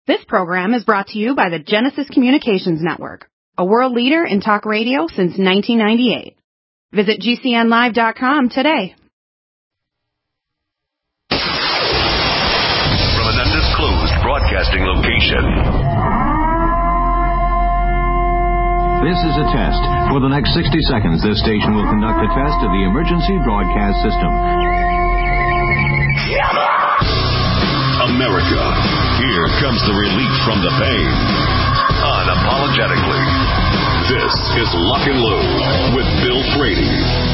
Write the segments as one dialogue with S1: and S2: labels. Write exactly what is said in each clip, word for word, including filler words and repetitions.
S1: This program is brought to you by the Genesis Communications Network, a world leader in talk radio since nineteen ninety-eight. Visit G C N live dot com today.
S2: From an undisclosed broadcasting location.
S3: This is a test. For the next sixty seconds, this station will conduct a test of the emergency broadcast system.
S2: America, here comes the relief from the pain. Unapologetically. This is Lock and Load with Bill Frady.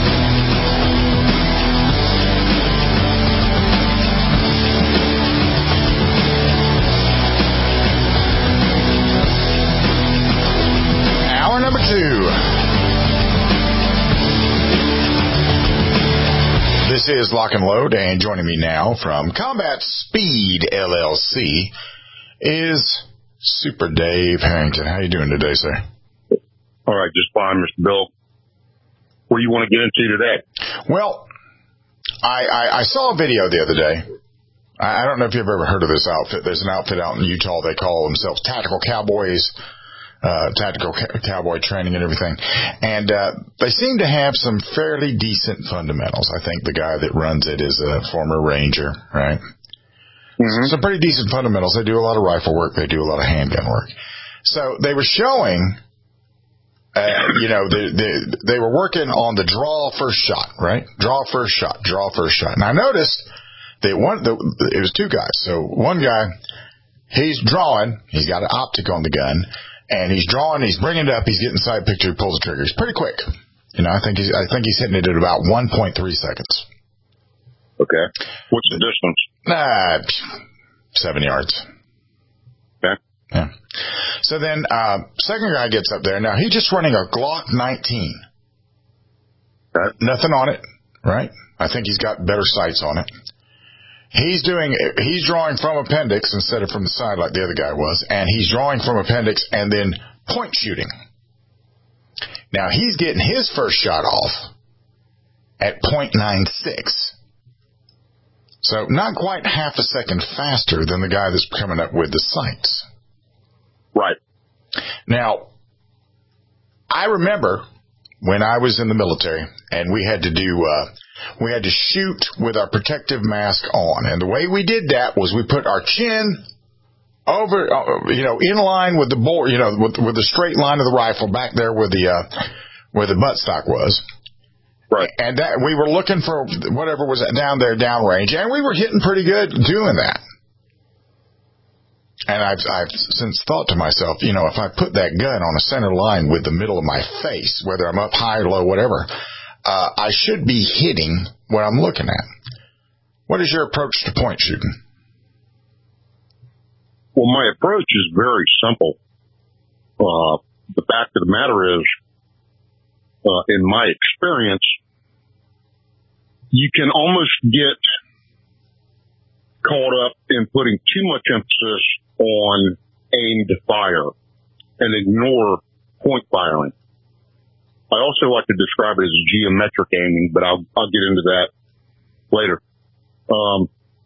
S4: Hour number two. This is Lock and Load, and joining me now from Combat Speed L L C is Super Dave Harrington. How you doing today, sir?
S5: All right, just fine, Mister Bill. What do you want to get into today?
S4: Well, I, I, I saw a video the other day. I, I don't know if you've ever heard of this outfit. There's an outfit out in Utah. They call themselves Tactical Cowboys. Uh, tactical ca- cowboy training and everything. And, uh, they seem to have some fairly decent fundamentals. I think the guy that runs it is a former Ranger, right? Mm-hmm. Some pretty decent fundamentals. They do a lot of rifle work. They do a lot of handgun work. So they were showing, uh, you know, they, they, they were working on the draw first shot, right? Draw first shot, draw first shot. And I noticed that one, the, it was two guys. So one guy, he's drawing, he's got an optic on the gun. And he's drawing, he's bringing it up, he's getting side picture, he pulls the trigger. It's pretty quick. You know, I think he's, I think he's hitting it at about one point three seconds.
S5: Okay. What's the distance?
S4: Uh, seven yards.
S5: Okay.
S4: Yeah. So then, uh, second guy gets up there. Now, he's just running a Glock nineteen.
S5: Okay.
S4: Nothing on it, right? I think he's got better sights on it. He's doing, he's drawing from appendix instead of from the side like the other guy was, and he's drawing from appendix and then point shooting. Now, he's getting his first shot off at point nine six. So, not quite half a second faster than the guy that's coming up with the sights.
S5: Right.
S4: Now, I remember when I was in the military and we had to do, uh, we had to shoot with our protective mask on. And the way we did that was we put our chin over, uh, you know, in line with the bore, you know, with, with the straight line of the rifle back there where the, uh, where the buttstock was.
S5: Right.
S4: And that we were looking for whatever was down there downrange. And we were hitting pretty good doing that. And I've, I've since thought to myself, you know, if I put that gun on a center line with the middle of my face, whether I'm up high or low, whatever, Uh, I should be hitting what I'm looking at. What is your approach to point shooting?
S5: Well, my approach is very simple. Uh, the fact of the matter is, uh, in my experience, you can almost get caught up in putting too much emphasis on aim to fire and ignore point firing. I also like to describe it as geometric aiming, but I'll, I'll get into that later. Um,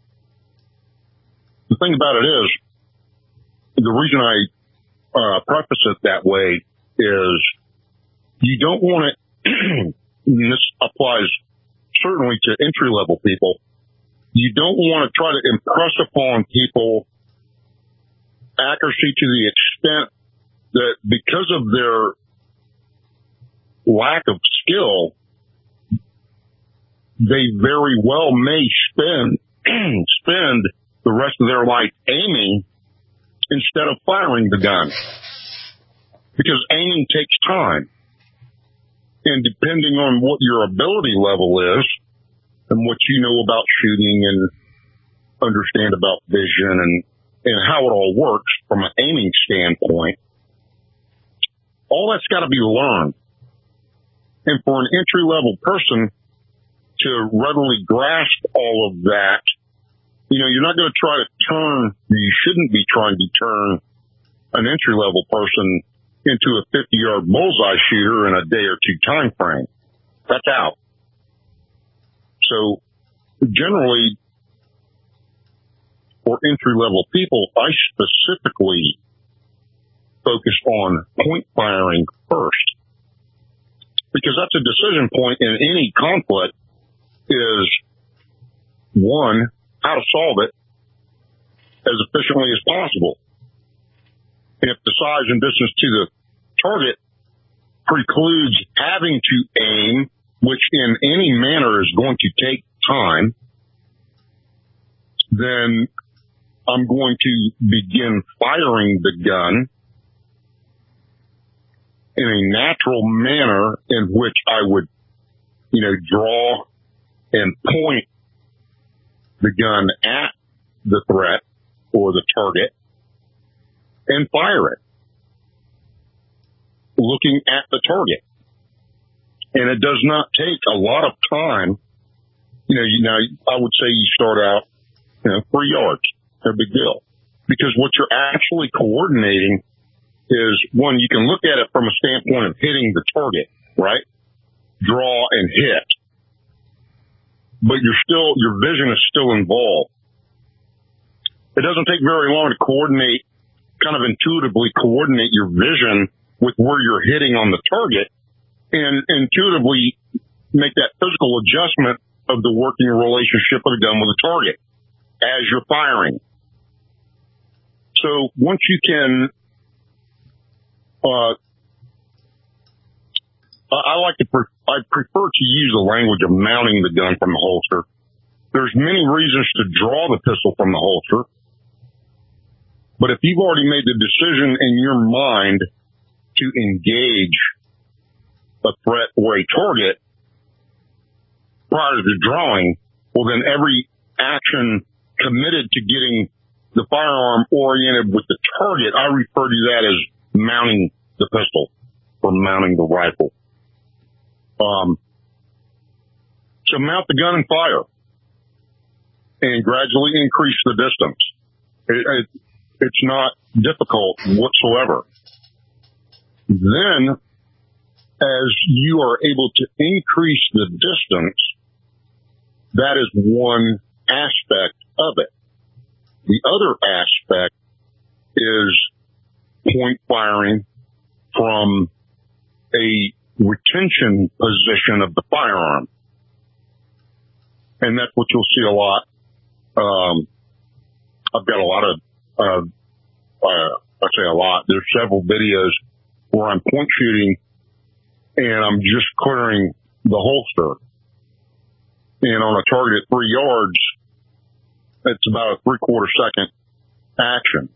S5: the thing about it is, the reason I, uh, preface it that way is you don't want to, and this applies certainly to entry level people, you don't want to try to impress upon people accuracy to the extent that because of their lack of skill, they very well may spend spend the rest of their life aiming instead of firing the gun. Because aiming takes time. And depending on what your ability level is and what you know about shooting and understand about vision and, and how it all works from an aiming standpoint, all that's got to be learned. And for an entry-level person to readily grasp all of that, you know, you're not going to try to turn, you shouldn't be trying to turn an entry-level person into a fifty-yard bullseye shooter in a day or two time frame. That's out. So generally, for entry-level people, I specifically focus on point firing first. Because that's a decision point in any conflict is, one, how to solve it as efficiently as possible. And if the size and distance to the target precludes having to aim, which in any manner is going to take time, then I'm going to begin firing the gun in a natural manner in which I would, you know, draw and point the gun at the threat or the target and fire it, looking at the target. And it does not take a lot of time. You know, you know, I would say you start out, you know, three yards, no big deal. Because what you're actually coordinating is, one, you can look at it from a standpoint of hitting the target, right? Draw and hit. But you're still, your vision is still involved. It doesn't take very long to coordinate, kind of intuitively coordinate your vision with where you're hitting on the target and intuitively make that physical adjustment of the working relationship of the gun with the target as you're firing. So once you can, uh, I like to, pre- I prefer to use the language of mounting the gun from the holster. There's many reasons to draw the pistol from the holster, but if you've already made the decision in your mind to engage a threat or a target prior to drawing, well, then every action committed to getting the firearm oriented with the target, I refer to that as mounting the pistol or mounting the rifle. Um, so mount the gun and fire and gradually increase the distance. It, it, it's not difficult whatsoever. Then, as you are able to increase the distance, that is one aspect of it. The other aspect is point firing from a retention position of the firearm. And that's what you'll see a lot. Um, I've got a lot of, uh, uh, I say a lot, there's several videos where I'm point shooting and I'm just clearing the holster. And on a target at three yards, it's about a three quarter second action.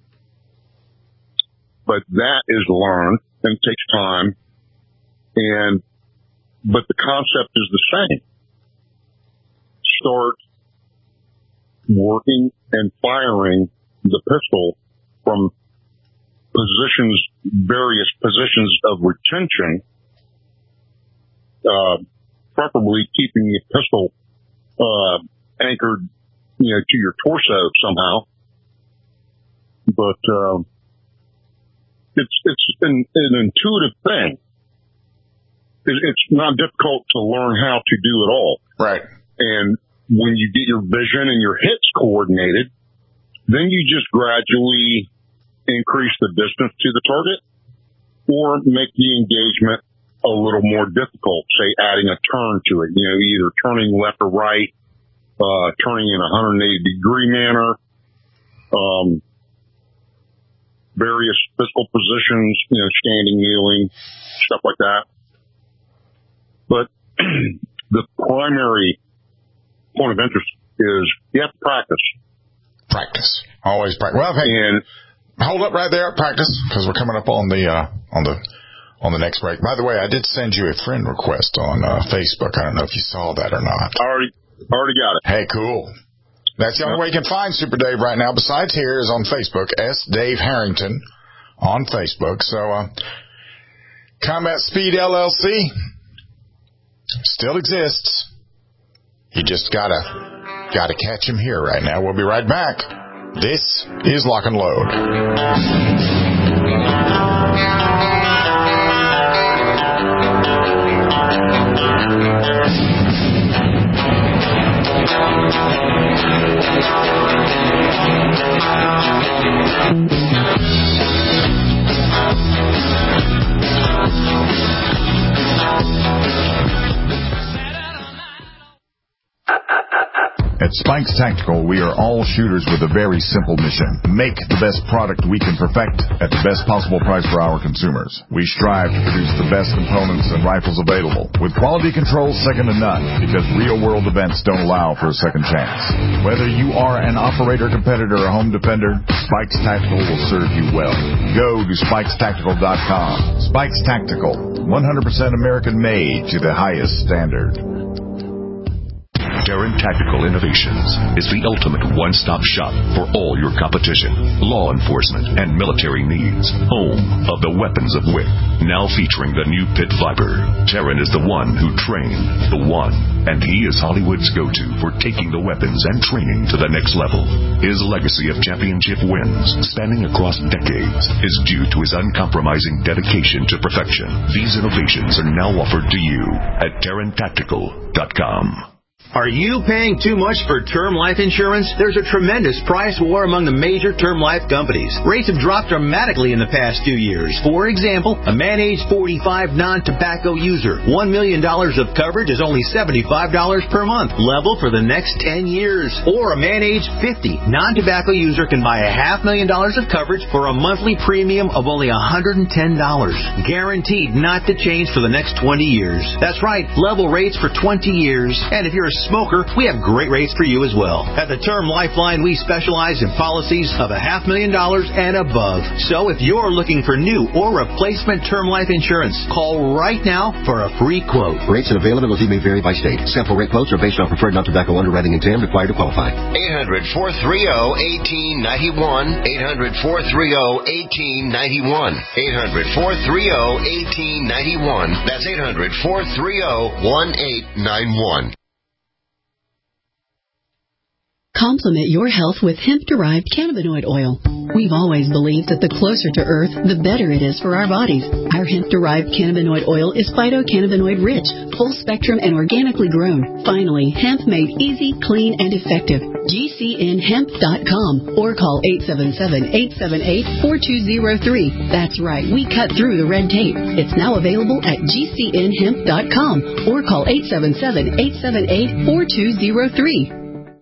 S5: But that is learned and it takes time. And, but the concept is the same. Start working and firing the pistol from positions, various positions of retention, uh, preferably keeping the pistol, uh, anchored, you know, to your torso somehow. But, uh, it's, it's an, an intuitive thing. It's not difficult to learn how to do it all.
S4: Right.
S5: And when you get your vision and your hits coordinated, then you just gradually increase the distance to the target or make the engagement a little more difficult, say adding a turn to it, you know, either turning left or right, uh, turning in a one hundred eighty degree manner, um, various physical positions, you know, standing, kneeling, stuff like that. But the primary point of interest is you have to practice.
S4: Practice. Always practice. Well, hey,
S5: and
S4: hold up right there, practice, because we're coming up on the, uh, on the, on the next break. By the way, I did send you a friend request on, uh, Facebook. I don't know if you saw that or not.
S5: I already, already got it.
S4: Hey, cool. That's the only way you can find Super Dave right now. Besides here is on Facebook, S. Dave Harrington on Facebook. So, uh, Combat Speed L L C still exists. You just gotta, gotta catch him here right now. We'll be right back. This is Lock and Load.
S6: At Spikes Tactical, we are all shooters with a very simple mission. Make the best product we can perfect at the best possible price for our consumers. We strive to produce the best components and rifles available, with quality control second to none, because real-world events don't allow for a second chance. Whether you are an operator, competitor, or home defender, Spikes Tactical will serve you well. Go to spikes tactical dot com. Spikes Tactical, one hundred percent American-made to the highest standard.
S2: Taran Tactical Innovations is the ultimate one-stop shop for all your competition, law enforcement, and military needs. Home of the weapons of wit. Now featuring the new Pit Viper. Taran is the one who trained the one, and he is Hollywood's go-to for taking the weapons and training to the next level. His legacy of championship wins, spanning across decades, is due to his uncompromising dedication to perfection. These innovations are now offered to you at taran tactical dot com.
S7: Are you paying too much for term life insurance? There's a tremendous price war among the major term life companies. Rates have dropped dramatically in the past two years. For example, a man age forty-five non-tobacco user, one million dollars of coverage is only seventy-five dollars per month, level for the next ten years. Or a man age fifty non-tobacco user can buy a half million dollars of coverage for a monthly premium of only one hundred ten dollars. Guaranteed not to change for the next twenty years. That's right, level rates for twenty years. And if you're a smoker, we have great rates for you as well. At the Term Lifeline, we specialize in policies of a half million dollars and above. So if you're looking for new or replacement term life insurance, call right now for a free quote.
S8: Rates and availability may vary by state. Sample rate quotes are based on preferred non-tobacco underwriting and T A M required to qualify.
S9: eight hundred, four three zero, one eight nine one. eight hundred, four three zero, one eight nine one. eight hundred, four three zero, one eight nine one. That's eight hundred, four three zero, one eight nine one.
S10: Complement your health with hemp-derived cannabinoid oil. We've always believed that the closer to Earth, the better it is for our bodies. Our hemp-derived cannabinoid oil is phytocannabinoid-rich, full-spectrum, and organically grown. Finally, hemp made easy, clean, and effective. G C N hemp dot com or call eight seven seven, eight seven eight, four two zero three. That's right, we cut through the red tape. It's now available at G C N hemp dot com or call eight seven seven, eight seven eight, four two zero three.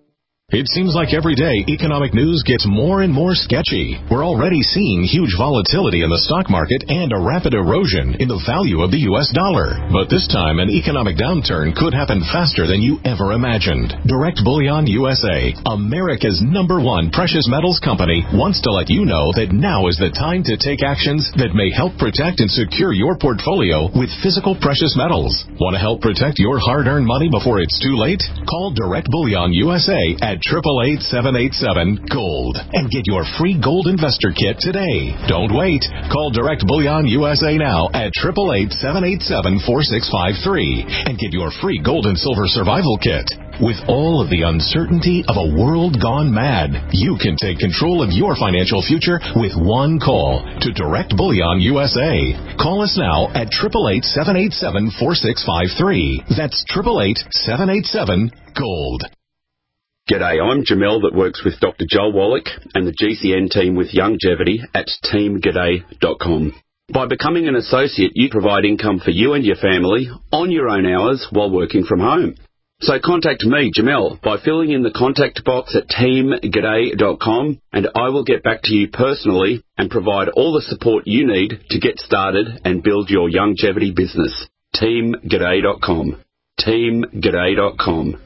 S11: It seems like every day economic news gets more and more sketchy. We're already seeing huge volatility in the stock market and a rapid erosion in the value of the U S dollar. But this time, an economic downturn could happen faster than you ever imagined. Direct Bullion U S A, America's number one precious metals company, wants to let you know that now is the time to take actions that may help protect and secure your portfolio with physical precious metals. Want to help protect your hard-earned money before it's too late? Call Direct Bullion U S A at eight eight eight, seven eight seven, GOLD and get your free gold investor kit today. Don't wait. Call Direct Bullion U S A now at eight eight eight, seven eight seven, four six five three and get your free gold and silver survival kit. With all of the uncertainty of a world gone mad, you can take control of your financial future with one call to Direct Bullion U S A. Call us now at eight eight eight, seven eight seven, four six five three. That's eight eight eight, seven eight seven, GOLD.
S12: G'day, I'm Jamel that works with Doctor Joel Wallach and the G C N team with Longevity at team g'day dot com. By becoming an associate, you provide income for you and your family on your own hours while working from home. So contact me, Jamel, by filling in the contact box at team g'day dot com and I will get back to you personally and provide all the support you need to get started and build your longevity business. team g'day dot com. team g'day dot com.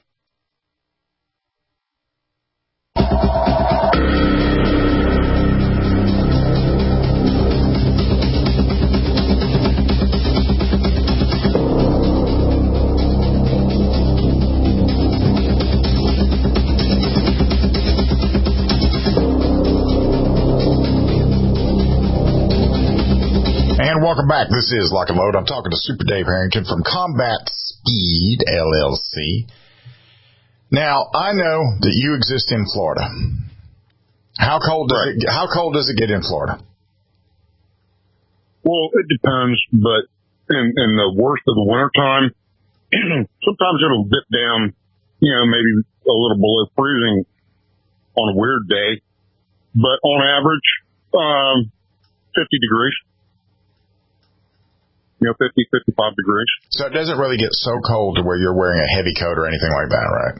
S4: And welcome back. This is Lock and Load. I'm talking to Super Dave Harrington from Combat Speed, L L C. Now, I know that you exist in Florida. How cold does right. it how cold does it get in Florida?
S5: Well, it depends, but in, in the worst of the wintertime, sometimes it'll dip down you know, maybe a little below freezing on a weird day. But on average, um, fifty degrees. You know, fifty, fifty-five degrees.
S4: So it doesn't really get so cold to where you're wearing a heavy coat or anything like that, right?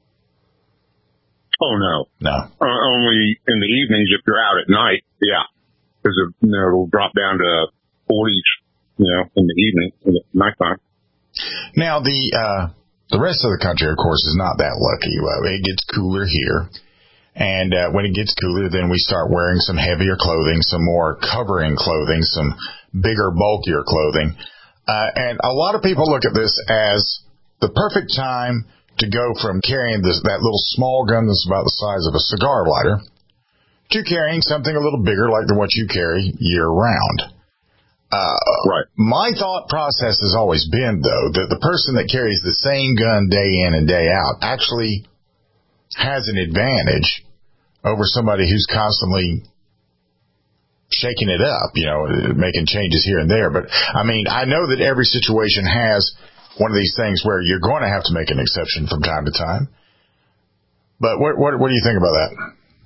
S5: Oh, no.
S4: No.
S5: Uh, only in the evenings if you're out at night, yeah. Because, you know, it'll drop down to forties, you know, in the evening, in the nighttime.
S4: Now, the uh, the rest of the country, of course, is not that lucky. Uh, it gets cooler here. And uh, when it gets cooler, then we start wearing some heavier clothing, some more covering clothing, some bigger, bulkier clothing. Uh, and a lot of people look at this as the perfect time to go from carrying this, that little small gun that's about the size of a cigar lighter to carrying something a little bigger like the what you carry year-round. Uh,
S5: right.
S4: My thought process has always been, though, that the person that carries the same gun day in and day out actually has an advantage over somebody who's constantly shaking it up, you know, making changes here and there. But, I mean, I know that every situation has one of these things where you're going to have to make an exception from time to time. But what what, what do you think about that?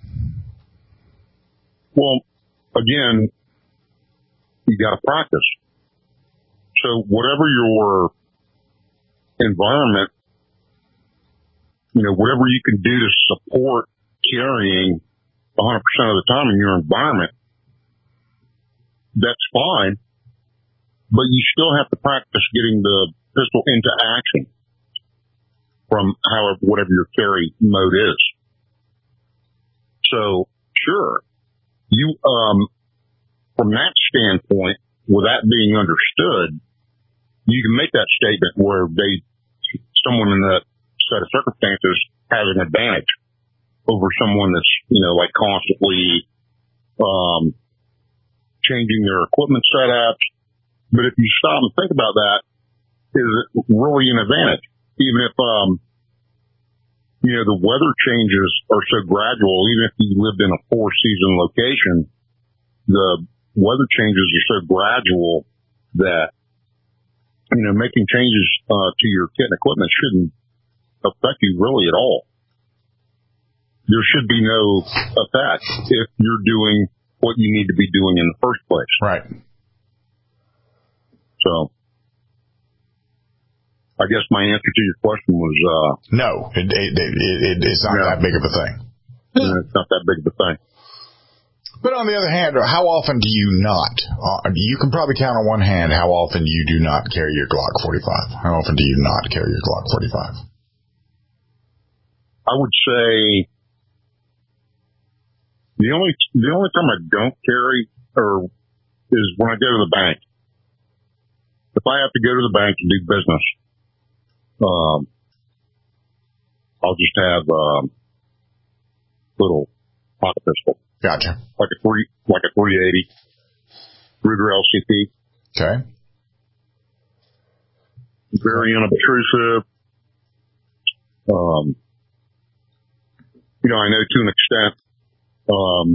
S5: Well, again, you got to practice. So whatever your environment, you know, whatever you can do to support carrying one hundred percent of the time in your environment, that's fine, but you still have to practice getting the pistol into action from however, whatever your carry mode is. So, sure, you, um, from that standpoint, with that being understood, you can make that statement where they, someone in that set of circumstances has an advantage over someone that's, you know, like constantly, um, changing their equipment setups. But if you stop and think about that, is it really an advantage? Even if, um, you know, the weather changes are so gradual, even if you lived in a four season location, the weather changes are so gradual that, you know, making changes, uh, to your kit and equipment shouldn't affect you really at all. There should be no effect if you're doing what you need to be doing in the first place.
S4: Right.
S5: So, I guess my answer to your question was, uh...
S4: No, it, it, it, it, it's not no. that big of a thing.
S5: No, it's not that big of a thing.
S4: But on the other hand, how often do you not? Uh, you can probably count on one hand how often you do not carry your Glock forty-five. How often do you not carry your Glock forty-five?
S5: I would say the only the only time I don't carry or is when I go to the bank. If I have to go to the bank and do business, um, I'll just have um, little pocket pistol.
S4: Gotcha.
S5: Like a three, like a three eighty Ruger L C P.
S4: Okay.
S5: Very unobtrusive. Um, you know, I know to an extent. Um,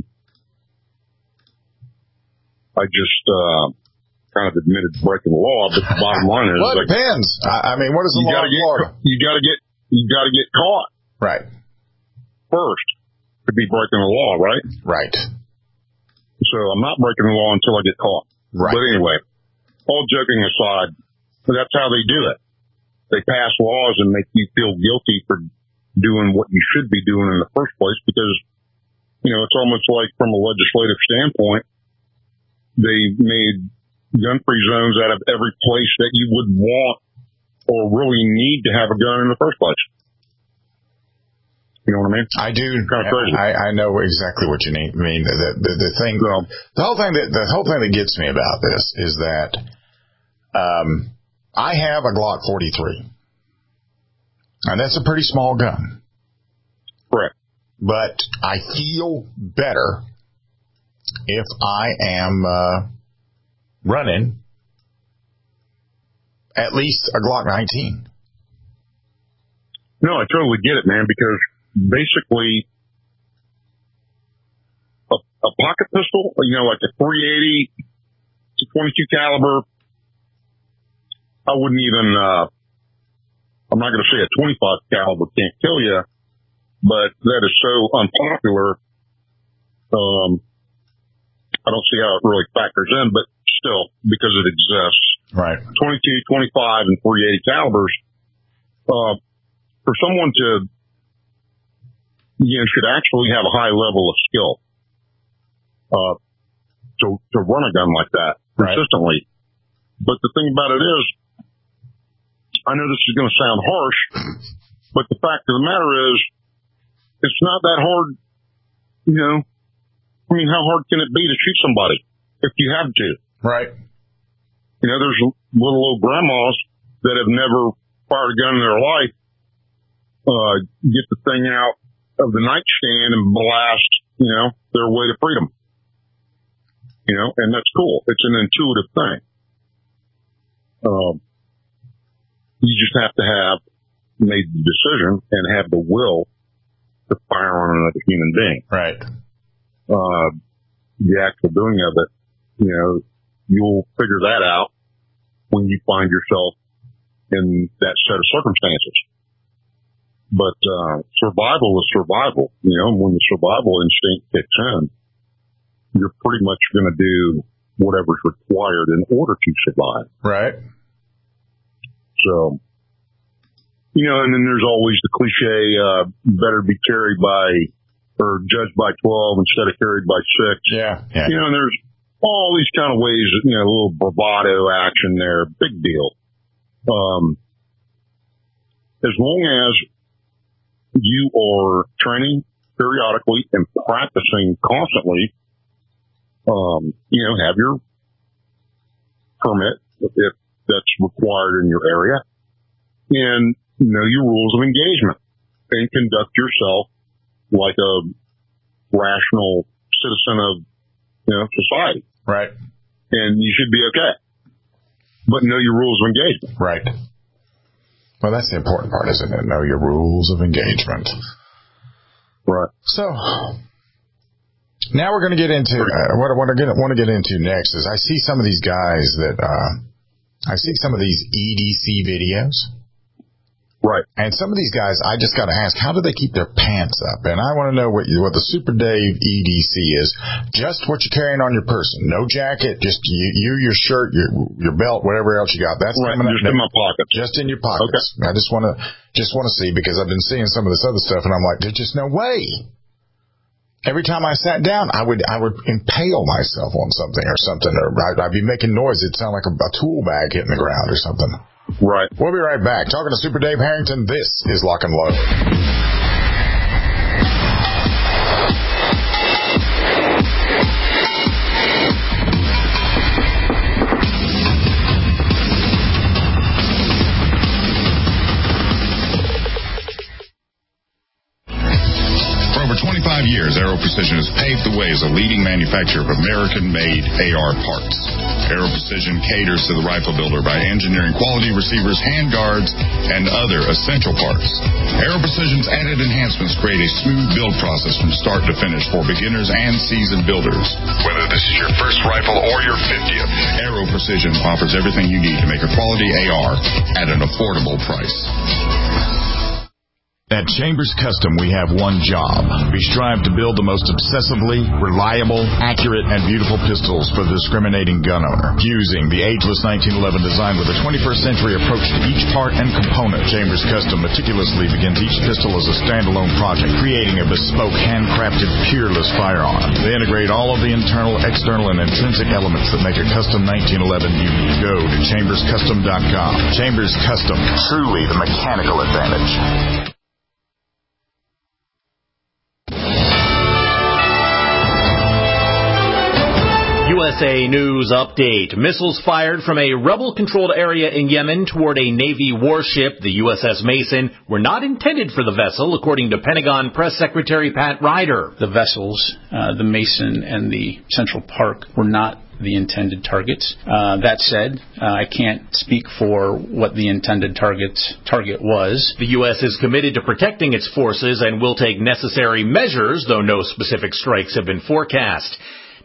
S5: I just uh, kind of admitted breaking the law, but the bottom line is,
S4: well, it
S5: like,
S4: depends. I, I mean, what is the
S5: you
S4: law
S5: gotta
S4: in
S5: get,
S4: Florida?
S5: You got to get, you got to get caught.
S4: Right.
S5: First, to be breaking the law, right?
S4: Right.
S5: So I'm not breaking the law until I get caught.
S4: Right.
S5: But anyway, all joking aside, that's how they do it. They pass laws and make you feel guilty for doing what you should be doing in the first place because, you know, it's almost like from a legislative standpoint, they made gun-free zones out of every place that you would want or really need to have a gun in the first place. You know what I mean?
S4: I do.
S5: Kind of crazy.
S4: I, I know exactly what you mean. I mean, the, the, the thing,
S5: well,
S4: the whole thing that, the whole thing that gets me about this is that, um, I have a Glock forty-three. And that's a pretty small gun.
S5: Correct.
S4: But I feel better if I am, uh, running at least a Glock nineteen.
S5: No, I totally get it, man, because basically a, a pocket pistol, you know, like a three eighty to twenty-two caliber, I wouldn't even, uh, I'm not going to say a twenty-five caliber can't kill you, but that is so unpopular. Um, I don't see how it really factors in, but still, because it exists.
S4: Right.
S5: twenty-two, twenty-five, and three eighty calibers, uh, for someone to, you know, should actually have a high level of skill, uh, to, to run a gun like that consistently. Right. But the thing about it is, I know this is going to sound harsh, but the fact of the matter is, it's not that hard, you know. I mean, how hard can it be to shoot somebody if you have to?
S4: Right.
S5: You know, there's little old grandmas that have never fired a gun in their life, uh, get the thing out of the nightstand and blast, you know, their way to freedom. You know, and that's cool. It's an intuitive thing. Um, You just have to have made the decision and have the will to fire on another human being.
S4: Right.
S5: Uh, the actual doing of it, you know, you'll figure that out when you find yourself in that set of circumstances. But, uh, survival is survival. You know, when the survival instinct kicks in, you're pretty much going to do whatever's required in order to survive.
S4: Right.
S5: So, you know, and then there's always the cliche, uh, better be carried by, or judged by twelve instead of carried by six.
S4: Yeah. yeah.
S5: You know, and there's all these kind of ways, you know, a little bravado action there. Big deal. Um, as long as you are training periodically and practicing constantly, um, you know, have your permit if that's required in your area, and know your rules of engagement and conduct yourself like a rational citizen of, you know, society.
S4: Right.
S5: And you should be okay. But know your rules of engagement.
S4: Right. Well, that's the important part, isn't it? Know your rules of engagement.
S5: Right.
S4: So, now we're going to get into, uh, what I want to get, want to get into next is I see some of these guys that, uh, I see some of these E D C videos.
S5: Right.
S4: And some of these guys, I just got to ask, how do they keep their pants up? And I want to know what you, what the Super Dave E D C is. Just what you're carrying on your person. No jacket, just you, you your shirt, your your belt, whatever else you got. That's
S5: right,
S4: coming
S5: just
S4: up.
S5: in my pockets.
S4: Just in your pockets. Okay. I just want to just want to see, because I've been seeing some of this other stuff, and I'm like, there's just no way. Every time I sat down, I would I would impale myself on something or something, or I'd, I'd be making noise. It'd sound like a, a tool bag hitting the ground or something.
S5: Right.
S4: We'll be right back. Talking to Super Dave Harrington, this is Lock and Load.
S6: twenty-five years, Aero Precision has paved the way as a leading manufacturer of American-made A R parts. Aero Precision caters to the rifle builder by engineering quality receivers, handguards, and other essential parts. Aero Precision's added enhancements create a smooth build process from start to finish for beginners and seasoned builders. Whether this is your first rifle or your fiftieth, Aero Precision offers everything you need to make a quality A R at an affordable price. At Chambers Custom, we have one job. We strive to build the most obsessively reliable, accurate, and beautiful pistols for the discriminating gun owner. Fusing the ageless nineteen eleven design with a twenty-first century approach to each part and component, Chambers Custom meticulously begins each pistol as a standalone project, creating a bespoke, handcrafted, peerless firearm. They integrate all of the internal, external, and intrinsic elements that make a custom nineteen eleven unique. Go to chambers custom dot com. Chambers Custom, truly the mechanical advantage.
S13: U S A News Update. Missiles fired from a rebel-controlled area in Yemen toward a Navy warship, the U S S Mason, were not intended for the vessel, according to Pentagon Press Secretary Pat Ryder.
S14: The vessels, uh, the Mason and the Central Park, were not the intended targets. Uh, that said, uh, I can't speak for what the intended target's target was.
S13: The U S is committed to protecting its forces and will take necessary measures, though no specific strikes have been forecast.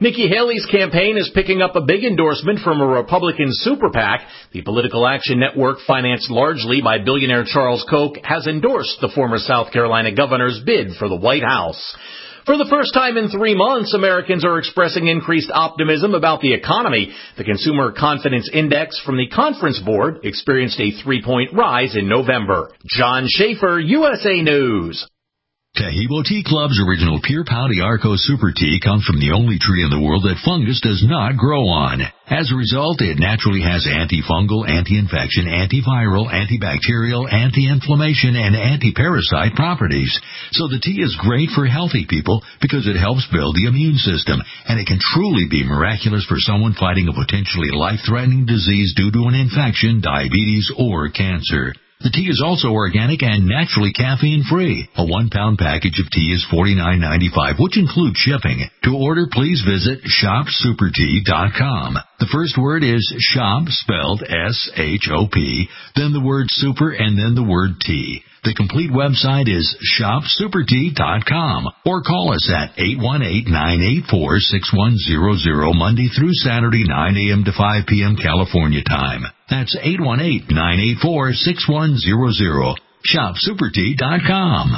S13: Nikki Haley's campaign is picking up a big endorsement from a Republican super PAC. The Political Action Network, financed largely by billionaire Charles Koch, has endorsed the former South Carolina governor's bid for the White House. For the first time in three months, Americans are expressing increased optimism about the economy. The Consumer Confidence Index from the Conference Board experienced a three-point rise in November. John Schaefer, U S A News.
S15: Tahibo Tea Club's original Pure Pau Arco Super Tea comes from the only tree in the world that fungus does not grow on. As a result, it naturally has antifungal, anti-infection, antiviral, antibacterial, anti-inflammation, and anti-parasite properties. So the tea is great for healthy people because it helps build the immune system, and it can truly be miraculous for someone fighting a potentially life-threatening disease due to an infection, diabetes, or cancer. The tea is also organic and naturally caffeine-free. A one-pound package of tea is forty-nine ninety-five, which includes shipping. To order, please visit shop super tea dot com. The first word is shop, spelled S H O P, then the word super, and then the word tea. The complete website is shop super tea dot com, or call us at eight one eight, nine eight four, six one zero zero Monday through Saturday, nine a.m. to five p.m. California time. That's eight one eight, nine eight four, six one zero zero. shop super tea dot com.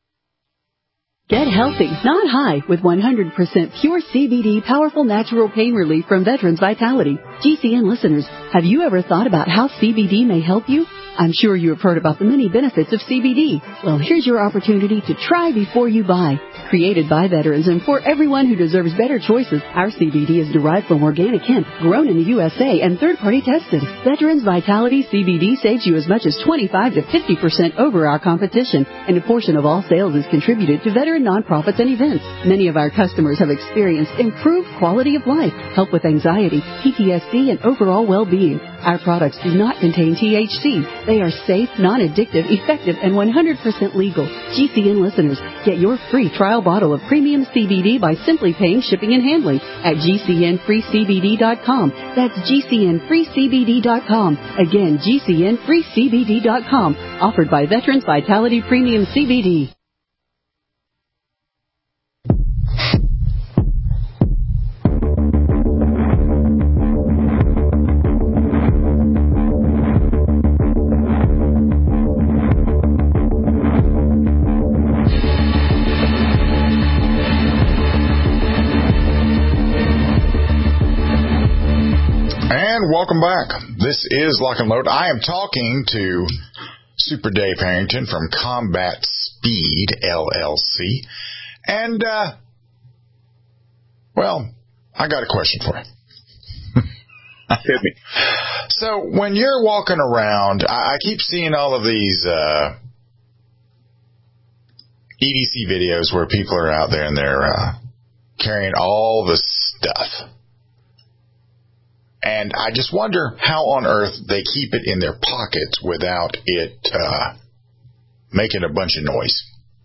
S10: Get healthy, not high, with one hundred percent pure C B D powerful natural pain relief from Veterans Vitality. G C N listeners, have you ever thought about how C B D may help you? I'm sure you have heard about the many benefits of C B D. Well, here's your opportunity to try before you buy. Created by veterans and for everyone who deserves better choices, our C B D is derived from organic hemp, grown in the U S A and third-party tested. Veterans Vitality C B D saves you as much as twenty-five to fifty percent over our competition, and a portion of all sales is contributed to veteran nonprofits and events. Many of our customers have experienced improved quality of life, help with anxiety, P T S D, and overall well-being. Our products do not contain T H C. They are safe, non-addictive, effective, and one hundred percent legal. G C N listeners, get your free trial bottle of premium C B D by simply paying shipping and handling at G C N free C B D dot com. That's G C N free C B D dot com. Again, G C N free C B D dot com. Offered by Veterans Vitality Premium C B D.
S4: Welcome back. This is Lock and Load. I am talking to Super Dave Harrington from Combat Speed, L L C. And, uh, well, I got a question for you.
S5: Hit me.
S4: So, when you're walking around, I, I keep seeing all of these uh, E D C videos where people are out there and they're uh, carrying all the stuff. And I just wonder how on earth they keep it in their pockets without it uh, making a bunch of noise.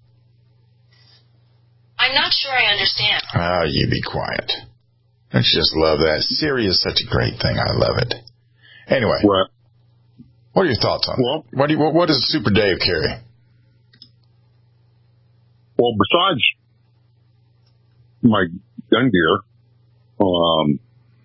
S16: I'm not sure I understand.
S4: Oh, you be quiet. I just love that. Siri is such a great thing. I love it. Anyway,
S5: what,
S4: what are your thoughts on
S5: well,
S4: it? What, do you, what, what does Super Dave carry?
S5: Well, besides my gun gear, um,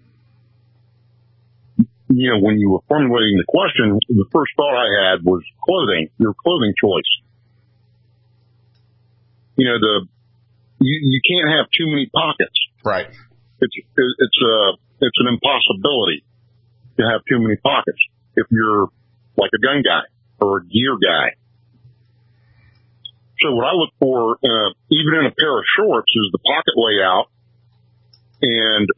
S5: you know, when you were formulating the question, the first thought I had was clothing, your clothing choice. You know, the you, you can't have too many pockets.
S4: Right.
S5: It's it's a it's an impossibility to have too many pockets if you're like a gun guy or a gear guy. So what I look for, uh, even in a pair of shorts, is the pocket layout, and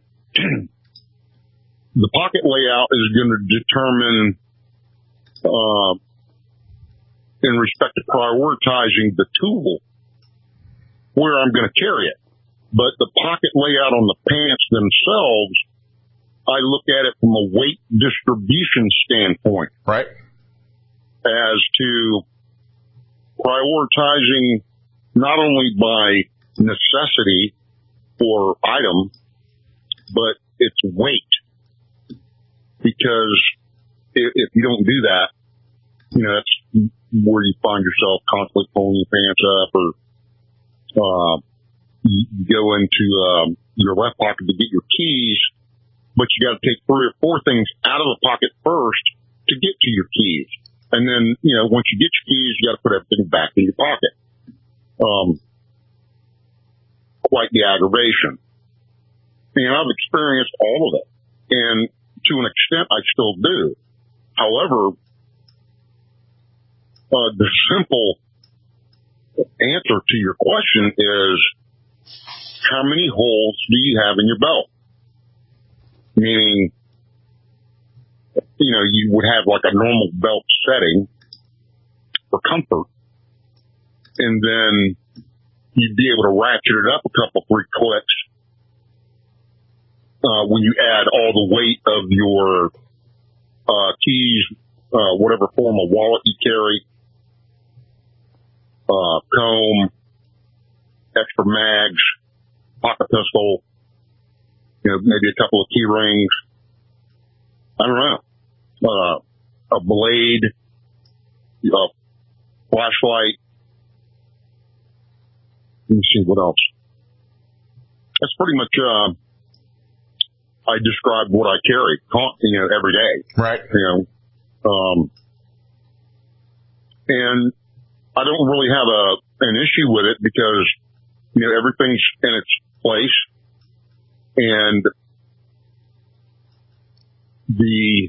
S5: the pocket layout is going to determine, uh, in respect to prioritizing the tool, where I'm going to carry it. But the pocket layout on the pants themselves, I look at it from a weight distribution standpoint.
S4: Right.
S5: As to prioritizing not only by necessity or item, but its weight. Because if, if you don't do that, you know, that's where you find yourself constantly pulling your pants up, or uh, you go into um, your left pocket to get your keys, but you got to take three or four things out of the pocket first to get to your keys. And then, you know, once you get your keys, you got to put everything back in your pocket. Um, quite the aggravation. And I've experienced all of it. And to an extent, I still do. However, uh, the simple answer to your question is, how many holes do you have in your belt? Meaning, you know, you would have like a normal belt setting for comfort, and then you'd be able to ratchet it up a couple, three clicks uh, when you add all the weight of your uh, keys, uh, whatever form of wallet you carry, uh, comb, extra mags, pocket pistol, you know, maybe a couple of key rings. I don't know. Uh, a blade, a flashlight. Let me see what else. That's pretty much, uh, I described what I carry, you know, every day.
S4: Right.
S5: You know, um, and I don't really have a, an issue with it because, you know, everything's in its place, and the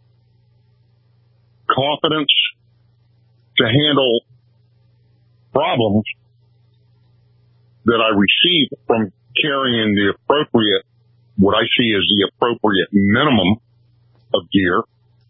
S5: confidence to handle problems that I receive from carrying the appropriate, what I see as the appropriate minimum of gear,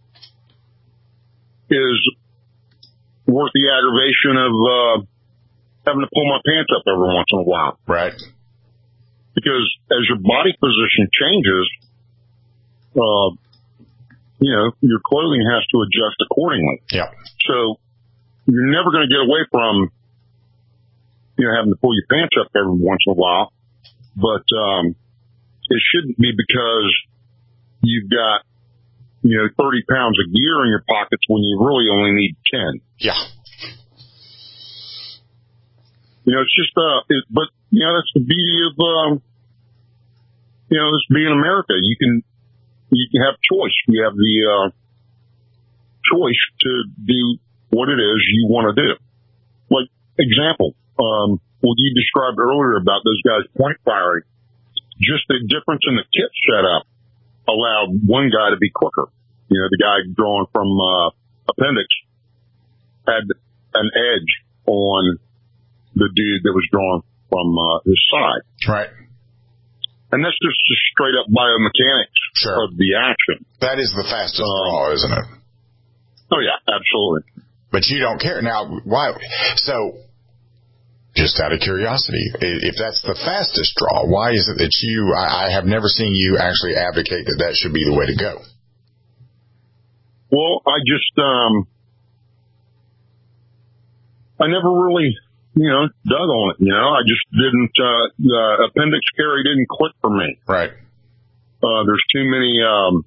S5: is worth the aggravation of uh, having to pull my pants up every once in a while.
S4: Right.
S5: Because as your body position changes, uh, you know, your clothing has to adjust accordingly.
S4: Yeah.
S5: So you're never going to get away from, you know, having to pull your pants up every once in a while. But um, it shouldn't be because you've got, you know, thirty pounds of gear in your pockets when you really only need ten.
S4: Yeah.
S5: You know, it's just, uh, it, but, you know, that's the beauty of, um, you know, this being America. You can, you can have choice. You have the, uh, choice to do what it is you want to do. Like, example, um, what you described earlier about those guys point firing, just the difference in the kit setup allowed one guy to be quicker. You know, the guy drawn from, uh, appendix had an edge on the dude that was drawn from, uh, his side.
S4: Right.
S5: And that's just, just straight up biomechanics
S4: sure.
S5: of the action.
S4: That is the fastest
S5: um,
S4: draw, isn't it?
S5: Oh yeah, absolutely.
S4: But you don't care. Now, why? So, just out of curiosity, if that's the fastest draw, why is it that you, I, I have never seen you actually advocate that that should be the way to go?
S5: Well, I just, um, I never really, you know, dug on it, you know, I just didn't, uh, the appendix carry didn't click for me.
S4: Right.
S5: Uh, there's too many, um,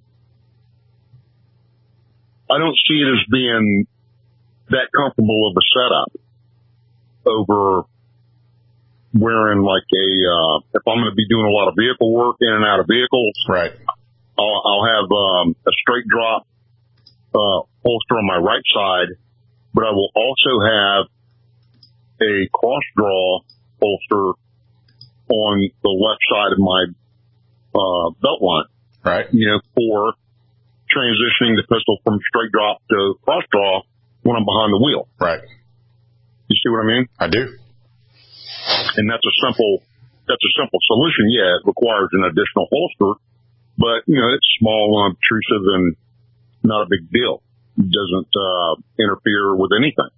S5: I don't see it as being that comfortable of a setup over wearing like a, uh, if I'm going to be doing a lot of vehicle work in and out of vehicles.
S4: Right.
S5: I'll, I'll have, um, a straight drop, uh, holster on my right side, but I will also have a cross draw holster on the left side of my, uh, belt line.
S4: Right.
S5: You know, for transitioning the pistol from straight drop to cross draw when I'm behind the wheel.
S4: Right.
S5: You see what I mean?
S4: I do.
S5: And that's a simple, that's a simple solution. Yeah, it requires an additional holster, but you know, it's small and obtrusive and not a big deal. It doesn't, uh, interfere with anything.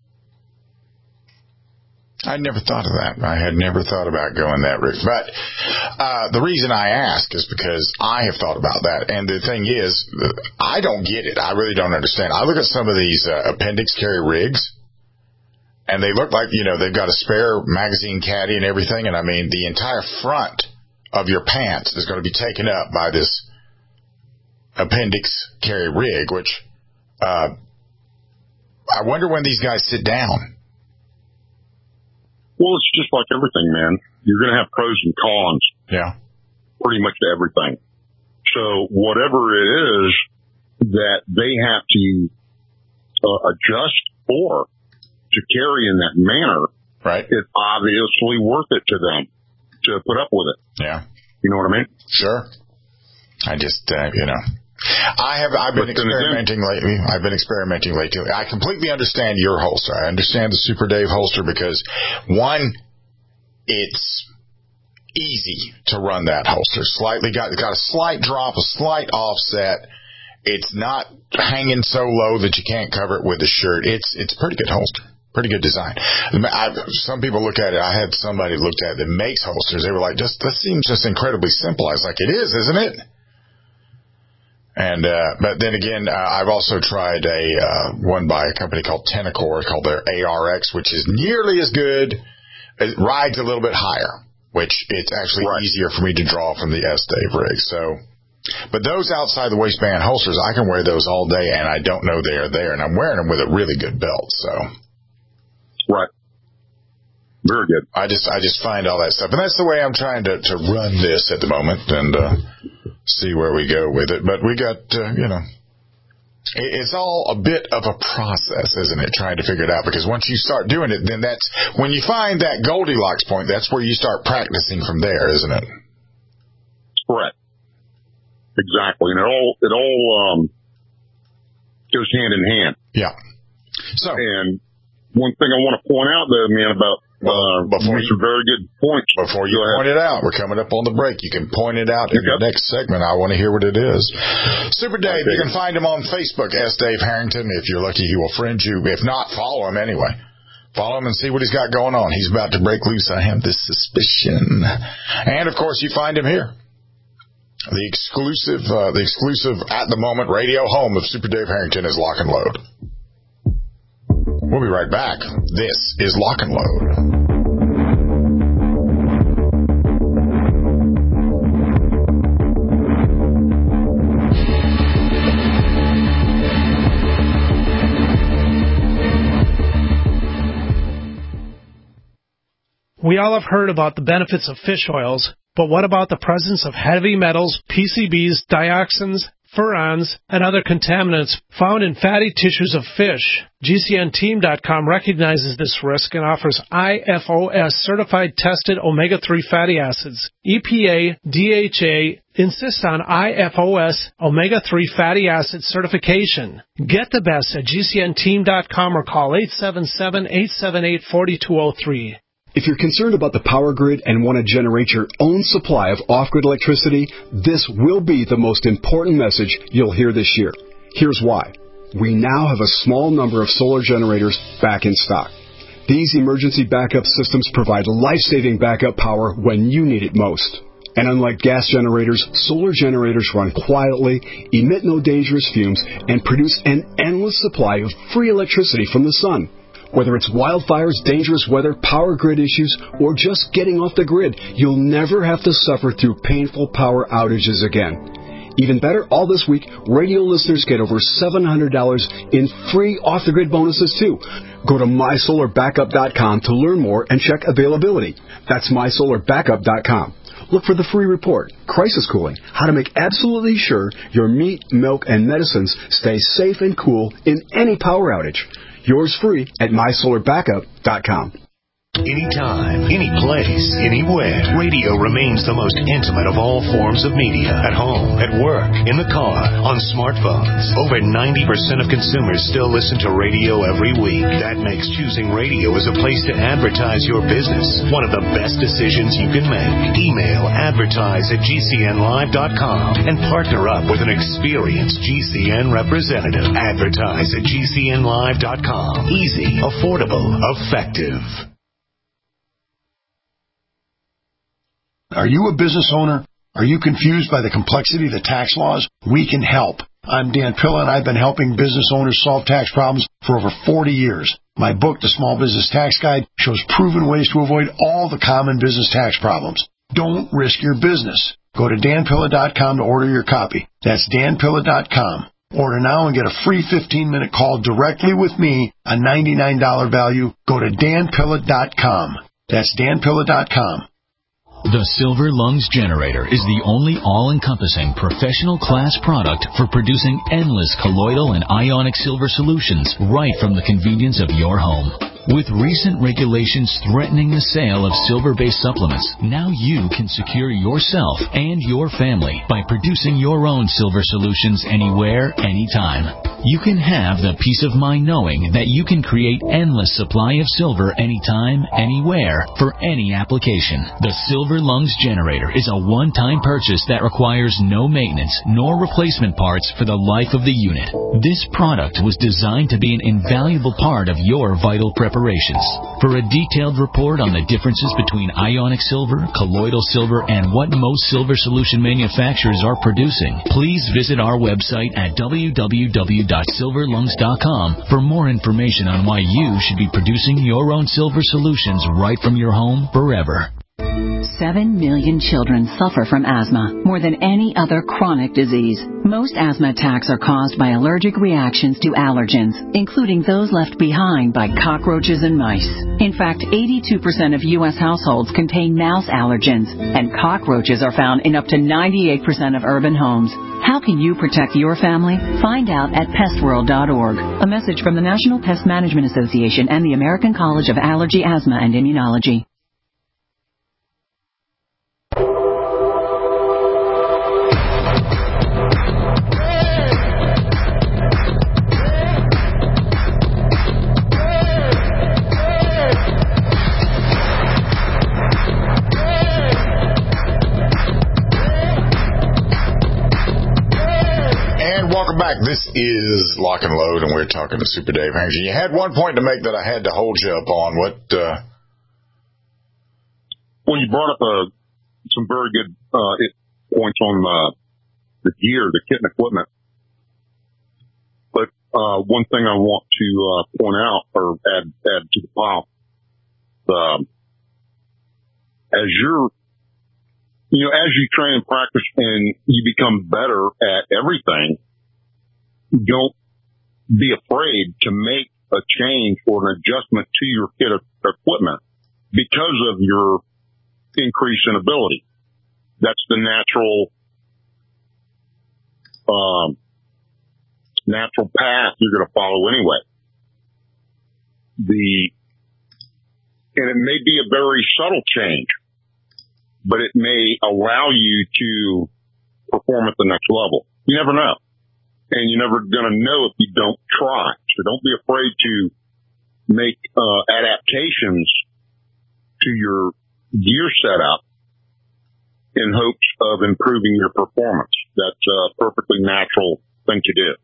S4: I never thought of that. I had never thought about going that route. But uh, the reason I ask is because I have thought about that. And the thing is, I don't get it. I really don't understand. I look at some of these uh, appendix carry rigs, and they look like, you know, they've got a spare magazine caddy and everything. And, I mean, the entire front of your pants is going to be taken up by this appendix carry rig, which uh, I wonder when these guys sit down.
S5: Well, it's just like everything, man. You're going to have pros and cons.
S4: Yeah.
S5: pretty much everything. So whatever it is that they have to uh, adjust for to carry in that manner,
S4: right?
S5: It's obviously worth it to them to put up with it.
S4: Yeah.
S5: You know what I mean?
S4: Sure. I just, uh, you know, I have, I've been
S5: But then
S4: experimenting
S5: again-
S4: lately. I've been experimenting lately. I completely understand your holster. I understand the Super Dave holster because, one, it's easy to run that holster. Slightly got, got a slight drop, a slight offset. It's not hanging so low that you can't cover it with a shirt. It's, it's a pretty good holster. Pretty good design. I've, some people look at it. I had somebody looked at it that makes holsters. They were like, "Just this seems just incredibly simple." I was like, "It is, isn't it?" And uh, but then again, uh, I've also tried a uh, one by a company called Tenacor, called their A R X, which is nearly as good. It rides a little bit higher, which it's actually
S5: Right.
S4: easier for me to draw from the S-Dave rig. So, but those outside the waistband holsters, I can wear those all day, and I don't know they are there, and I'm wearing them with a really good belt. So.
S5: Right. Very good.
S4: I just I just find all that stuff, and that's the way I'm trying to, to run this at the moment, and uh, see where we go with it. But we got uh, you know, it, it's all a bit of a process, isn't it? Trying to figure it out, because once you start doing it, then that's when you find that Goldilocks point. That's where you start practicing from there, isn't it?
S5: Correct. Exactly, and it all it all um, goes hand in hand.
S4: Yeah. So
S5: and. One thing I want to point out, though, man, about uh,
S4: before
S5: you, some very good points.
S4: Before you point it out, we're coming up on the break. You can point it out in
S5: Okay.
S4: the next segment. I want to hear what it is. Super Dave,
S5: Okay.
S4: you can find him on Facebook, S. Dave Harrington. If you're lucky, he will friend you. If not, follow him anyway. Follow him and see what he's got going on. He's about to break loose. I have this suspicion. And, of course, you find him here. The exclusive, uh, the exclusive at the moment radio home of Super Dave Harrington is Lock and Load. We'll be right back. This is Lock and Load.
S17: We all have heard about the benefits of fish oils, but what about the presence of heavy metals, P C Bs, dioxins, furans, and other contaminants found in fatty tissues of fish? G C N team dot com recognizes this risk and offers I F O S certified tested omega three fatty acids. E P A, D H A insists on I F O S omega three fatty acid certification. Get the best at G C N team dot com or call eight seven seven, eight seven eight, four two zero three.
S18: If you're concerned about the power grid and want to generate your own supply of off-grid electricity, this will be the most important message you'll hear this year. Here's why. We now have a small number of solar generators back in stock. These emergency backup systems provide life-saving backup power when you need it most. And unlike gas generators, solar generators run quietly, emit no dangerous fumes, and produce an endless supply of free electricity from the sun. Whether it's wildfires, dangerous weather, power grid issues, or just getting off the grid, you'll never have to suffer through painful power outages again. Even better, all this week, radio listeners get over seven hundred dollars in free off-the-grid bonuses, too. Go to my solar backup dot com to learn more and check availability. That's my solar backup dot com. Look for the free report, Crisis Cooling, how to make absolutely sure your meat, milk, and medicines stay safe and cool in any power outage. Yours free at my solar backup dot com.
S2: Anytime, any place, anywhere, radio remains the most intimate of all forms of media. At home, at work, in the car, on smartphones. Over ninety percent of consumers still listen to radio every week. That makes choosing radio as a place to advertise your business one of the best decisions you can make. Email advertise at G C N live dot com and partner up with an experienced G C N representative. Advertise at G C N live dot com. Easy, affordable, effective.
S19: Are you a business owner? Are you confused by the complexity of the tax laws? We can help. I'm Dan Pilla, and I've been helping business owners solve tax problems for over forty years. My book, The Small Business Tax Guide, shows proven ways to avoid all the common business tax problems. Don't risk your business. Go to Dan Pilla dot com to order your copy. That's Dan Pilla dot com. Order now and get a free fifteen-minute call directly with me, a ninety-nine dollars value. Go to Dan Pilla dot com. That's Dan Pilla dot com.
S15: The Silver Lungs Generator is the only all-encompassing professional class product for producing endless colloidal and ionic silver solutions right from the convenience of your home. With recent regulations threatening the sale of silver-based supplements, now you can secure yourself and your family by producing your own silver solutions anywhere, anytime. You can have the peace of mind knowing that you can create endless supply of silver anytime, anywhere, for any application. The Silver Lungs Generator is a one-time purchase that requires no maintenance nor replacement parts for the life of the unit. This product was designed to be an invaluable part of your vital preparations. For a detailed report on the differences between ionic silver, colloidal silver, and what most silver solution manufacturers are producing, please visit our website at w w w dot silver lungs dot com for more information on why you should be producing your own silver solutions right from your home forever.
S20: Seven million children suffer from asthma, more than any other chronic disease. Most asthma attacks are caused by allergic reactions to allergens, including those left behind by cockroaches and mice. In fact, eighty-two percent of U S households contain mouse allergens, and cockroaches are found in up to ninety-eight percent of urban homes. How can you protect your family? Find out at pest world dot org. A message from the National Pest Management Association and the American College of Allergy, Asthma, and Immunology.
S4: Back. This is Lock and Load, and we're talking to Super Dave Hanger. You had one point to make that I had to hold you up on. What? Uh...
S5: Well, you brought up uh, some very good uh, points on uh, the gear, the kit and equipment. But uh, one thing I want to uh, point out or add add to the pile, um, as you're, you know, as you train and practice and you become better at everything. Don't be afraid to make a change or an adjustment to your kit of equipment because of your increase in ability. That's the natural, um, natural path you're going to follow anyway. The, and it may be a very subtle change, but it may allow you to perform at the next level. You never know. And you're never going to know if you don't try. So don't be afraid to make uh, adaptations to your gear setup in hopes of improving your performance. That's a perfectly natural thing to do.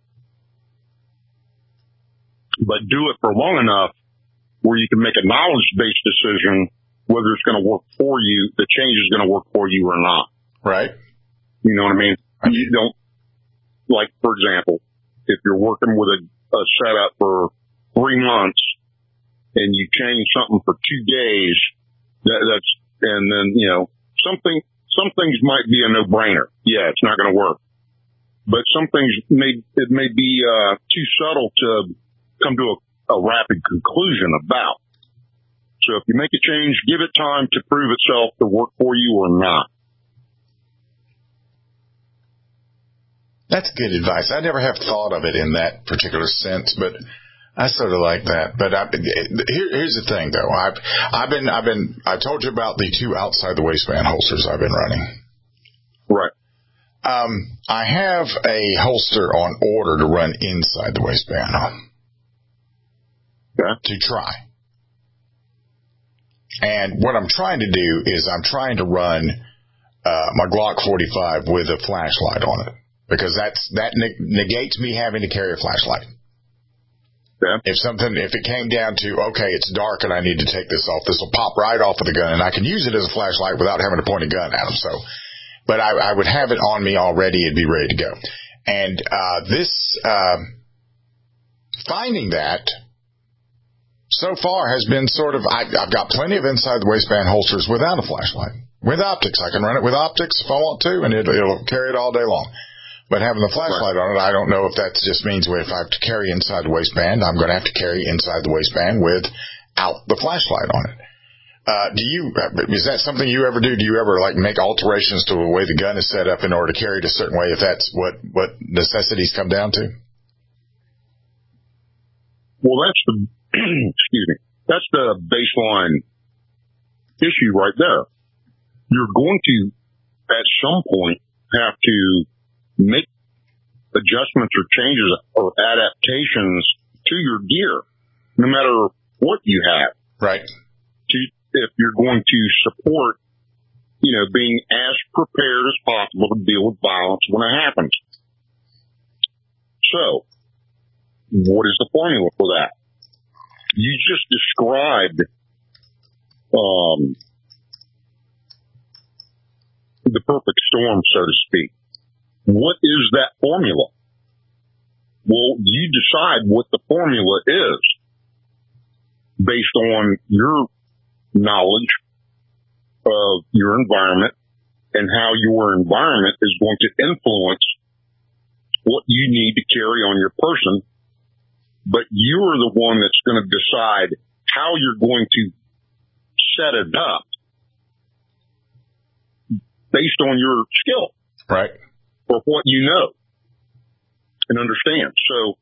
S5: But do it for long enough where you can make a knowledge-based decision whether it's going to work for you, the change is going to work for you or not.
S4: Right.
S5: You know what I mean? You don't, like, for example, if you're working with a, a setup for three months and you change something for two days, that, that's, and then, you know, something, some things might be a no-brainer. Yeah, it's not going to work. But some things may, it may be, uh, too subtle to come to a, a rapid conclusion about. So if you make a change, give it time to prove itself to work for you or not.
S4: That's good advice. I never have thought of it in that particular sense, but I sort of like that. But I, here, here's the thing, though. I've, I've been, I've been, I told you about the two outside the waistband holsters I've been running.
S5: Right.
S4: Um, I have a holster on order to run inside the waistband.
S5: Yeah.
S4: To try. And what I'm trying to do is I'm trying to run uh, my Glock forty-five with a flashlight on it. Because that's, that negates me having to carry a flashlight.
S5: Yeah.
S4: If something, if it came down to, okay, it's dark and I need to take this off, this will pop right off of the gun and I can use it as a flashlight without having to point a gun at them. So, but I, I would have it on me already and be ready to go. And, uh, this, uh, finding that so far has been sort of, I, I've got plenty of inside the waistband holsters without a flashlight. With optics. I can run it with optics if I want to and it, it'll carry it all day long. But having the flashlight on it, I don't know if that just means if I have to carry inside the waistband, I'm going to have to carry inside the waistband without the flashlight on it. Uh, do you, is that something you ever do? Do you ever like make alterations to the way the gun is set up in order to carry it a certain way if that's what, what necessities come down to?
S5: Well, that's the, excuse me, that's the baseline issue right there. You're going to, at some point, have to make adjustments or changes or adaptations to your gear, no matter what you have.
S4: Right.
S5: To, if you're going to support, you know, being as prepared as possible to deal with violence when it happens. So, what is the formula for that? You just described um, the perfect storm, so to speak. What is that formula? Well, you decide what the formula is based on your knowledge of your environment and how your environment is going to influence what you need to carry on your person. But you're the one that's going to decide how you're going to set it up based on your skill.
S4: Right.
S5: Or what you know and understand. So,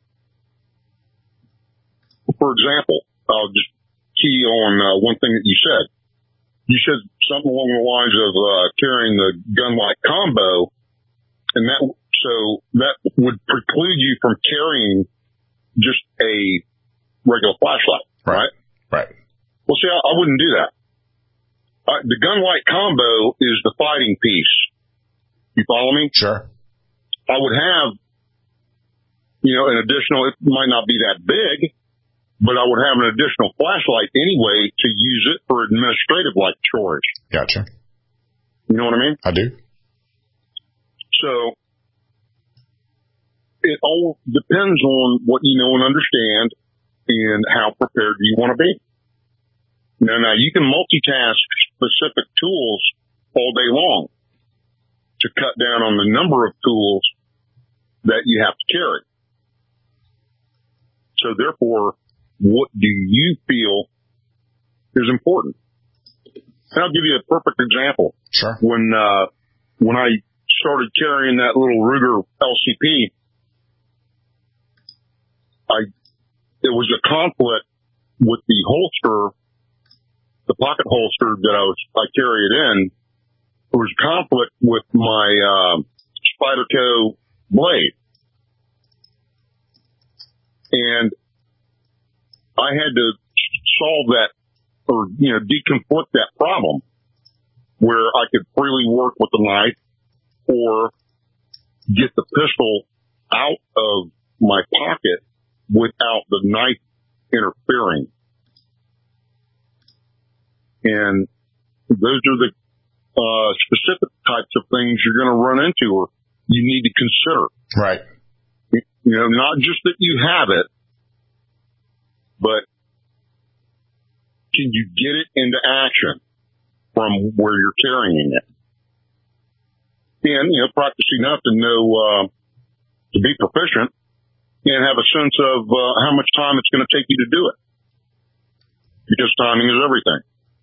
S5: for example, I'll just key on uh, one thing that you said. You said something along the lines of uh, carrying the gun-like combo, and that so that would preclude you from carrying just a regular flashlight, right?
S4: Right.
S5: Well, see, I, I wouldn't do that. Uh, the gun-like combo is the fighting piece. You follow me?
S4: Sure.
S5: I would have, you know, an additional, it might not be that big, but I would have an additional flashlight anyway to use it for administrative-like chores.
S4: Gotcha.
S5: You know what I mean?
S4: I do.
S5: So, it all depends on what you know and understand and how prepared you want to be. Now, now, you can multitask specific tools all day long to cut down on the number of tools that you have to carry. So, therefore, what do you feel is important? And I'll give you a perfect example.
S4: Sure.
S5: When, uh, when I started carrying that little Ruger L C P, I, it was a conflict with the holster, the pocket holster that I was, I carry it in. There was a conflict with my, uh, Spyderco blade. And I had to solve that or, you know, deconflict that problem where I could freely work with the knife or get the pistol out of my pocket without the knife interfering. And those are the uh, specific types of things you're going to run into or you need to consider.
S4: Right.
S5: You know, not just that you have it, but can you get it into action from where you're carrying it? And, you know, practice enough to know, uh, to be proficient and have a sense of uh, how much time it's going to take you to do it. Because timing is everything.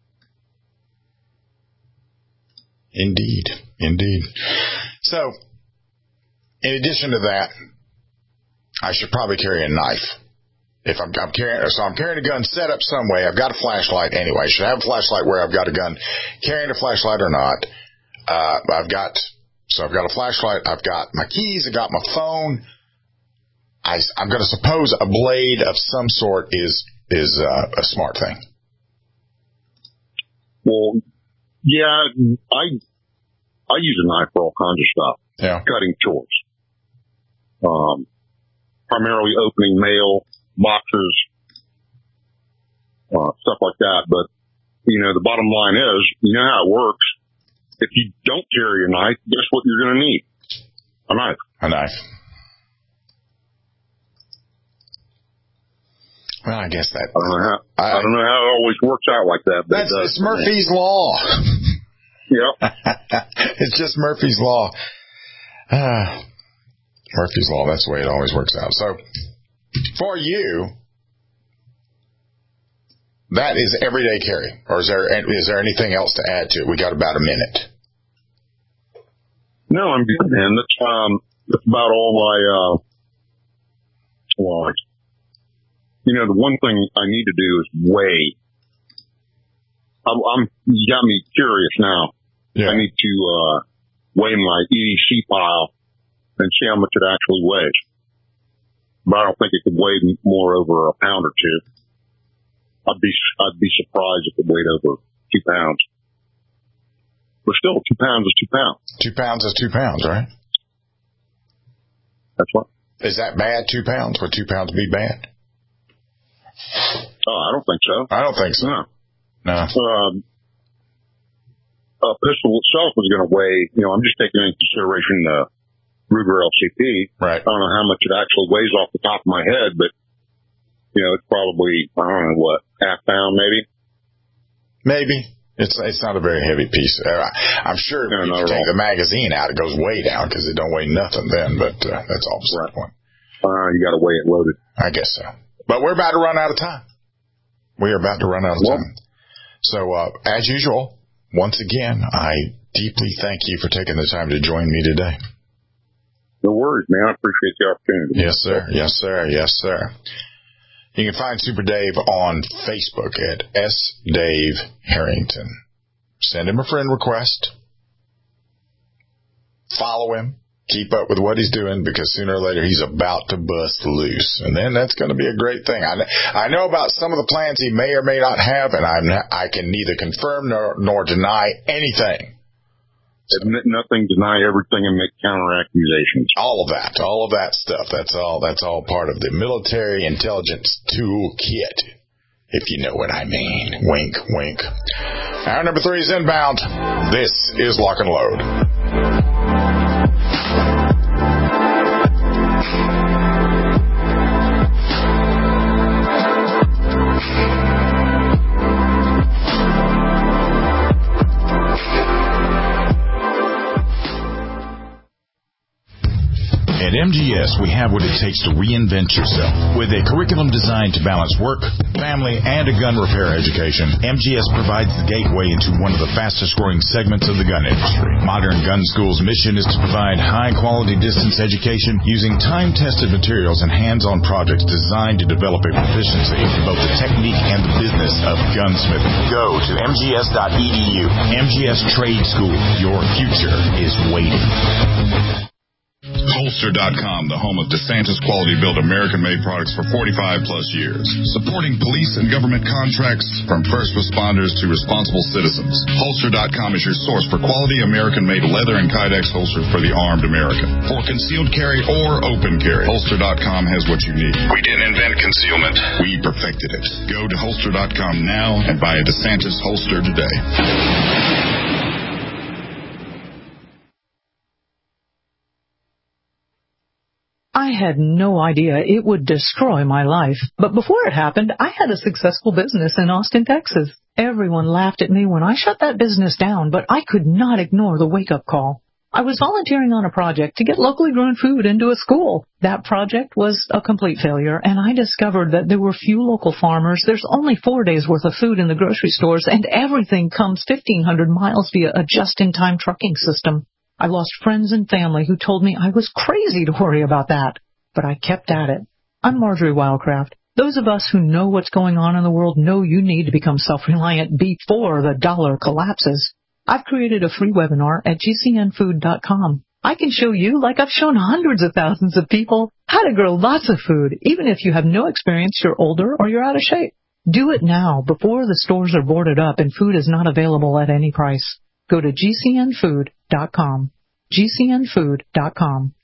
S4: Indeed. Indeed. So, in addition to that, I should probably carry a knife. If I'm, I'm carrying, so I'm carrying a gun set up some way. I've got a flashlight anyway. Should I have a flashlight where I've got a gun carrying a flashlight or not? Uh, I've got, so I've got a flashlight. I've got my keys. I've got my phone. I, I'm going to suppose a blade of some sort is, is, uh, a smart thing.
S5: Well, yeah, I, I use a knife for all kinds of stuff.
S4: Yeah.
S5: Cutting chores. Um, primarily opening mail, boxes, uh, stuff like that. But, you know, the bottom line is, you know how it works. If you don't carry a knife, guess what you're going to need? A knife.
S4: A knife. Well, I guess that.
S5: I don't know how,
S4: I,
S5: I don't know how it always works out like that. But
S4: that's
S5: it does.
S4: It's Murphy's Law.
S5: Yep.
S4: It's just Murphy's Law. Uh, Murphy's Law, that's the way it always works out. So, for you, that is everyday carry, or is there is there anything else to add to it? We got about a minute.
S5: No, I'm good, man. That's um, that's about all I uh, want. You know, the one thing I need to do is weigh. I'm, I'm you got me curious now. Yeah. I need to uh, weigh my E D C pile and see how much it actually weighs. But I don't think it could weigh more over a pound or two. I'd be I'd be surprised if it weighed over two pounds. But still, two pounds is two pounds.
S4: Two pounds is two pounds, right?
S5: That's what.
S4: Is that bad? Two pounds? Would two pounds be bad?
S5: Oh, I don't think so.
S4: I don't think so.
S5: No.
S4: No.
S5: Um, a pistol itself is going to weigh. You know, I'm just taking into consideration the Ruger L C P.
S4: Right.
S5: I don't know how much it actually weighs off the top of my head, but you know, it's probably I don't know what half pound maybe. Maybe.
S4: It's it's not a very heavy piece. Uh, I'm sure no, if you take the magazine out, it goes way down because it don't weigh nothing then. But uh, that's all the right. point.
S5: Uh, you got to weigh it loaded.
S4: I guess so. But we're about to run out of time. We are about to run out of well, time. So uh, as usual, once again, I deeply thank you for taking the time to join me today.
S5: No worries, man. I appreciate the opportunity.
S4: Yes, sir. Yes, sir. Yes, sir. You can find Super Dave on Facebook at S. Dave Harrington. Send him a friend request. Follow him. Keep up with what he's doing because sooner or later he's about to bust loose. And then that's going to be a great thing. I, I know about some of the plans he may or may not have, and I'm not, I can neither confirm nor, nor deny anything.
S5: Admit nothing, deny everything, and make counter accusations.
S4: All of that, all of that stuff. That's all. That's all part of the military intelligence toolkit, if you know what I mean. Wink, wink. Hour number three is inbound. This is Lock and Load. At M G S, we have what it takes to reinvent yourself. With a curriculum designed to balance work, family, and a gun repair education, M G S provides the gateway into one of the fastest-growing segments of the gun industry. Modern Gun School's mission is to provide high-quality distance education using time-tested materials and hands-on projects designed to develop a proficiency in both the technique and the business of gunsmithing. Go to M G S dot E D U. M G S Trade School. Your future is waiting. Holster dot com, the home of DeSantis quality-built American-made products for forty-five plus years. Supporting police and government contracts from first responders to responsible citizens. Holster dot com is your source for quality American-made leather and Kydex holsters for the armed American. For concealed carry or open carry, Holster dot com has what you need. We didn't invent concealment. We perfected it. Go to Holster dot com now and buy a DeSantis holster today.
S21: I had no idea it would destroy my life. But before it happened, I had a successful business in Austin, Texas. Everyone laughed at me when I shut that business down, but I could not ignore the wake-up call. I was volunteering on a project to get locally grown food into a school. That project was a complete failure, and I discovered that there were few local farmers. There's only four days' worth of food in the grocery stores, and everything comes fifteen hundred miles via a just-in-time trucking system. I lost friends and family who told me I was crazy to worry about that. But I kept at it. I'm Marjorie Wildcraft. Those of us who know what's going on in the world know you need to become self-reliant before the dollar collapses. I've created a free webinar at G C N food dot com. I can show you, like I've shown hundreds of thousands of people, how to grow lots of food, even if you have no experience, you're older, or you're out of shape. Do it now, before the stores are boarded up and food is not available at any price. Go to G C N food dot com. G C N food dot com.